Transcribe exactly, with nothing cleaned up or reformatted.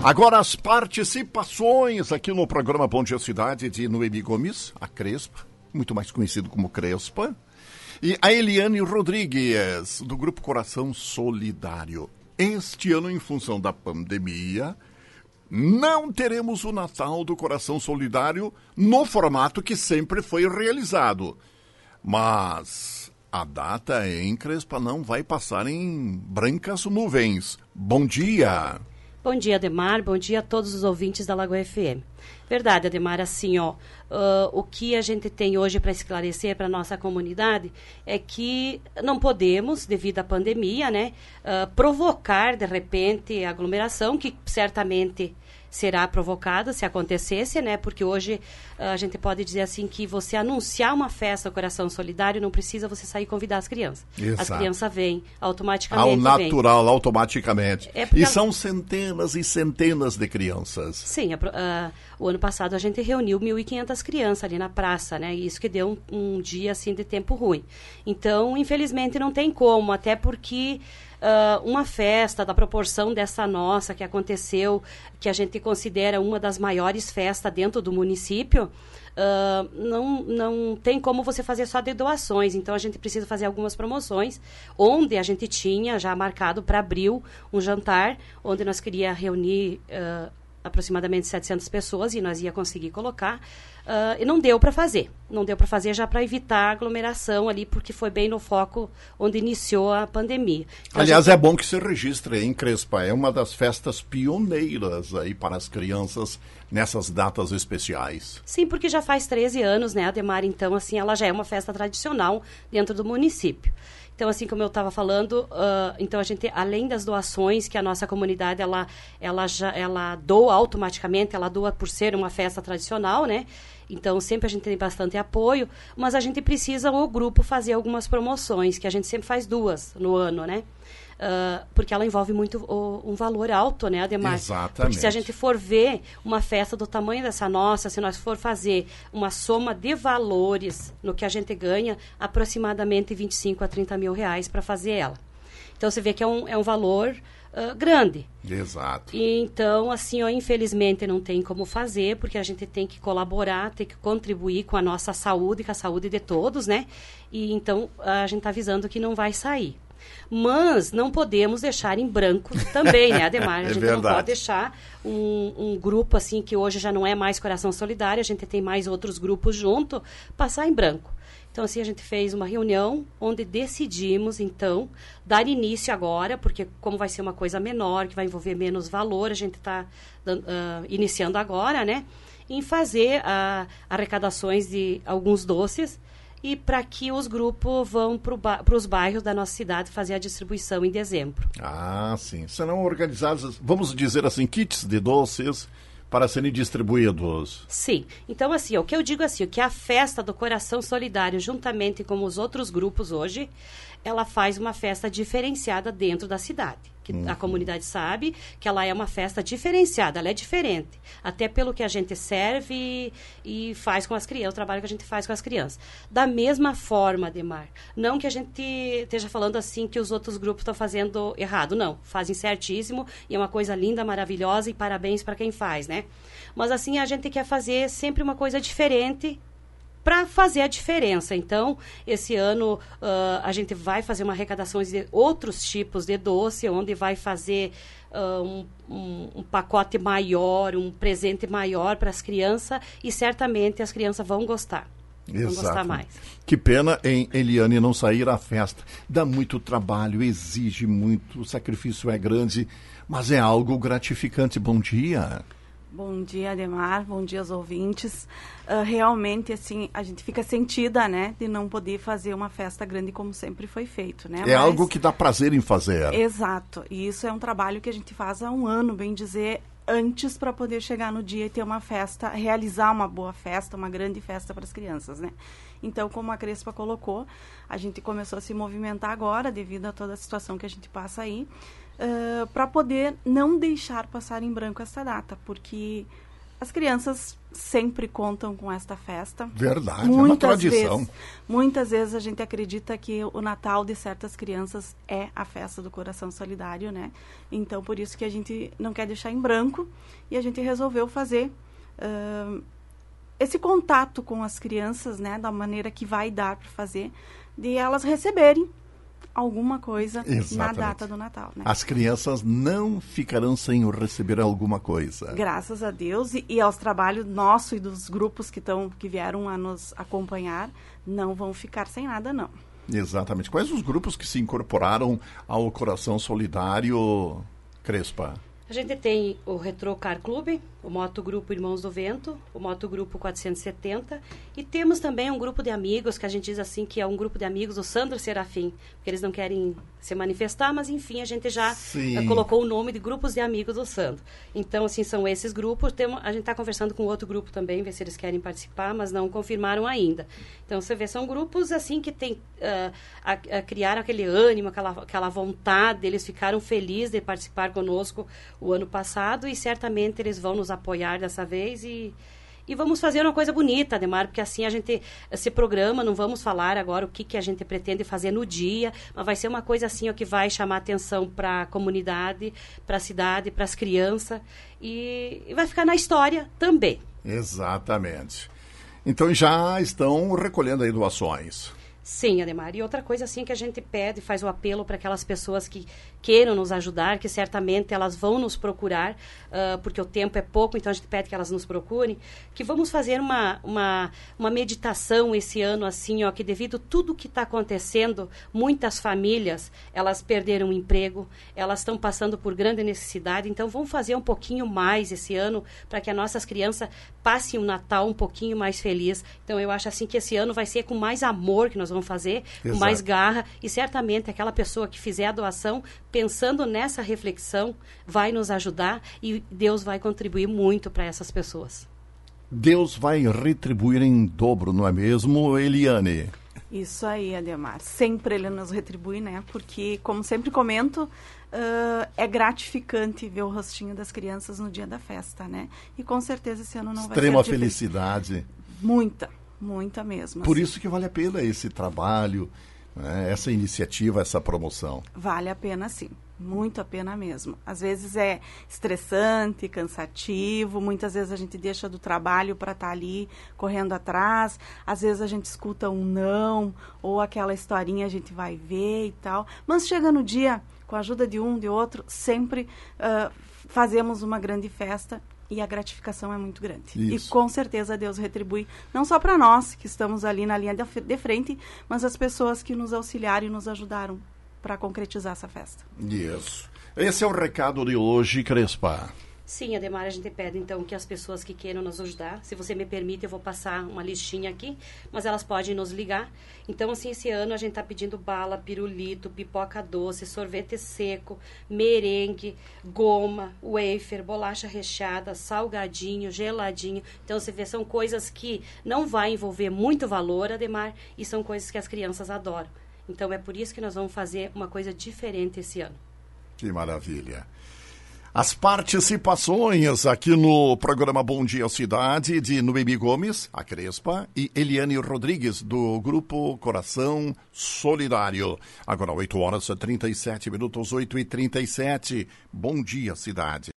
Agora as participações aqui no programa Bom Dia Cidade de Noemi Gomes, a Crespa, muito mais conhecido como Crespa, e a Eliane Rodrigues, do Grupo Coração Solidário. Este ano, em função da pandemia, não teremos o Natal do Coração Solidário no formato que sempre foi realizado. Mas a data em Crespa não vai passar em brancas nuvens. Bom dia! Bom dia, Ademar. Bom dia a todos os ouvintes da Lagoa F M. Verdade, Ademar, assim, ó, uh, o que a gente tem hoje para esclarecer para a nossa comunidade é que não podemos, devido à pandemia, né, uh, provocar, de repente, aglomeração, que certamente será provocada se acontecesse, né? Porque hoje uh, a gente pode dizer assim que você anunciar uma festa do Coração Solidário não precisa você sair e convidar as crianças. Exato. As crianças vêm automaticamente. Ao natural, vem. automaticamente. É e ela... são centenas e centenas de crianças. Sim, a, uh, o ano passado a gente reuniu mil e quinhentas crianças ali na praça, né? E isso que deu um, um dia assim de tempo ruim. Então, infelizmente, não tem como, até porque Uh, uma festa da proporção dessa nossa que aconteceu, que a gente considera uma das maiores festas dentro do município, uh, não, não tem como você fazer só de doações. Então a gente precisa fazer algumas promoções, onde a gente tinha já marcado para abril um jantar, onde nós queríamos reunir uh, aproximadamente setecentas pessoas e nós ia conseguir colocar. Uh, e não deu para fazer, não deu para fazer já para evitar aglomeração ali, porque foi bem no foco onde iniciou a pandemia. Então, Aliás, a gente... é bom que se registre em Crespa, é uma das festas pioneiras aí para as crianças nessas datas especiais. Sim, porque já faz treze anos, né, Ademar, então assim, ela já é uma festa tradicional dentro do município. Então, assim como eu estava falando, uh, então a gente, além das doações que a nossa comunidade, ela, ela, já, ela doa automaticamente, ela doa por ser uma festa tradicional, né? Então, sempre a gente tem bastante apoio, mas a gente precisa, o grupo, fazer algumas promoções, que a gente sempre faz duas no ano, né? Uh, porque ela envolve muito o, um valor alto, né, Ademar? Exatamente. Porque se a gente for ver uma festa do tamanho dessa nossa, se nós for fazer uma soma de valores no que a gente ganha, aproximadamente vinte e cinco a trinta mil reais para fazer ela. Então, você vê que é um, é um valor uh, grande. Exato. E, então, assim, ó, infelizmente não tem como fazer, porque a gente tem que colaborar, tem que contribuir com a nossa saúde, com a saúde de todos, né? E então, a gente está avisando que não vai sair. Mas não podemos deixar em branco também, né, Ademar? A É gente verdade. não pode deixar um, um grupo assim, que hoje já não é mais Coração Solidário, a gente tem mais outros grupos junto, passar em branco. Então, assim, a gente fez uma reunião onde decidimos, então, dar início agora, porque como vai ser uma coisa menor, que vai envolver menos valor, a gente está uh, iniciando agora, né, em fazer uh, arrecadações de alguns doces, e para que os grupos vão para ba- os bairros da nossa cidade fazer a distribuição em dezembro. Ah, sim. Serão organizados, vamos dizer assim, kits de doces para serem distribuídos. Sim. Então, assim, ó, o que eu digo assim, o que a festa do Coração Solidário, juntamente com os outros grupos hoje, ela faz uma festa diferenciada dentro da cidade. Que uhum. A comunidade sabe que ela é uma festa diferenciada, ela é diferente. Até pelo que a gente serve e, e faz com as crianças, o trabalho que a gente faz com as crianças. Da mesma forma, Ademar, não que a gente esteja falando assim que os outros grupos estão fazendo errado, não. Fazem certíssimo e é uma coisa linda, maravilhosa e parabéns para quem faz, né? Mas assim, a gente quer fazer sempre uma coisa diferente para fazer a diferença. Então, esse ano uh, a gente vai fazer uma arrecadação de outros tipos de doce, onde vai fazer uh, um, um, um pacote maior, um presente maior para as crianças, e certamente as crianças vão gostar. Vão Exato. gostar mais. Que pena em Eliane não sair à festa. Dá muito trabalho, exige muito, o sacrifício é grande, mas é algo gratificante. Bom dia. Bom dia, Ademar. Bom dia aos ouvintes. Uh, realmente, assim, a gente fica sentida, né, de não poder fazer uma festa grande como sempre foi feito, né? É Mas... algo que dá prazer em fazer. Exato. E isso é um trabalho que a gente faz há um ano, bem dizer, antes para poder chegar no dia e ter uma festa, realizar uma boa festa, uma grande festa para as crianças, né? Então, como a Crespa colocou, a gente começou a se movimentar agora, devido a toda a situação que a gente passa aí, Uh, para poder não deixar passar em branco essa data, porque As crianças sempre contam com esta festa. Verdade, muitas é uma tradição. Vezes, muitas vezes a gente acredita que o Natal de certas crianças é a festa do Coração Solidário, né? Então, por isso que a gente não quer deixar em branco e a gente resolveu fazer uh, esse contato com as crianças, né? Da maneira que vai dar para fazer, de elas receberem alguma coisa Exatamente. Na data do Natal, né? As crianças não ficarão sem receber alguma coisa. Graças a Deus e, e aos trabalhos nossos e dos grupos que, tão, que vieram a nos acompanhar, não vão ficar sem nada, não. Exatamente. Quais os grupos que se incorporaram ao Coração Solidário, Crespa? A gente tem o Retro Car Clube, o Moto Grupo Irmãos do Vento, o Moto Grupo quatrocentos e setenta e temos também um grupo de amigos, que a gente diz assim que é um grupo de amigos do Sandro Serafim, porque eles não querem se manifestar, mas enfim, a gente já uh, colocou o nome de grupos de amigos do Sandro. Então, assim, são esses grupos. Temos, a gente está conversando com outro grupo também, ver se eles querem participar, mas não confirmaram ainda. Então, você vê, são grupos assim que tem, uh, a, a criar aquele ânimo, aquela, aquela vontade, eles ficaram felizes de participar conosco o ano passado e certamente eles vão nos apoiar dessa vez e, e vamos fazer uma coisa bonita, Ademar, porque assim a gente se programa, não vamos falar agora o que, que a gente pretende fazer no dia, mas vai ser uma coisa assim ó, que vai chamar atenção para a comunidade, para a cidade, para as crianças e, e vai ficar na história também. Exatamente. Então já estão recolhendo aí doações. Sim, Ademar. E outra coisa assim que a gente pede, faz o apelo para aquelas pessoas que queiram nos ajudar, que certamente elas vão nos procurar, uh, porque o tempo é pouco, então a gente pede que elas nos procurem, que vamos fazer uma, uma, uma meditação esse ano assim, ó, que devido a tudo que está acontecendo, muitas famílias, elas perderam o emprego, elas estão passando por grande necessidade, então vamos fazer um pouquinho mais esse ano para que as nossas crianças passem um Natal um pouquinho mais feliz. Então eu acho assim que esse ano vai ser com mais amor que nós vamos fazer, Exato. Com mais garra, e certamente aquela pessoa que fizer a doação, pensando nessa reflexão, vai nos ajudar e Deus vai contribuir muito para essas pessoas. Deus vai retribuir em dobro, não é mesmo, Eliane? Isso aí, Ademar. Sempre Ele nos retribui, né? Porque, como sempre comento, uh, é gratificante ver o rostinho das crianças no dia da festa, né? E com certeza esse ano não vai ser Extrema felicidade. Muita. Muita mesmo. Por assim. isso que vale a pena esse trabalho, né, essa iniciativa, essa promoção. Vale a pena sim, muito a pena mesmo. Às vezes é estressante, cansativo, muitas vezes a gente deixa do trabalho para estar tá ali correndo atrás, às vezes a gente escuta um não, ou aquela historinha a gente vai ver e tal, mas chega no dia, com a ajuda de um, de outro, sempre uh, fazemos uma grande festa. E a gratificação é muito grande. Isso. E com certeza Deus retribui, não só para nós, que estamos ali na linha de frente, mas as pessoas que nos auxiliaram e nos ajudaram para concretizar essa festa. Isso. Esse é o recado de hoje, Crespa. Sim, Ademar, a gente pede então que as pessoas que queiram nos ajudar, se você me permite, eu vou passar uma listinha aqui, mas elas podem nos ligar. Então, assim, esse ano a gente está pedindo bala, pirulito, pipoca doce, sorvete seco, merengue, goma, wafer, bolacha recheada, salgadinho, geladinho. Então, você vê, são coisas que não vai envolver muito valor, Ademar, e são coisas que as crianças adoram. Então, é por isso que nós vamos fazer uma coisa diferente esse ano. Que maravilha. As participações aqui no programa Bom Dia Cidade de Noemi Gomes, a Crespa, e Eliane Rodrigues, do Grupo Coração Solidário. Agora, oito horas e trinta e sete minutos, oito e trinta e sete. Bom Dia Cidade.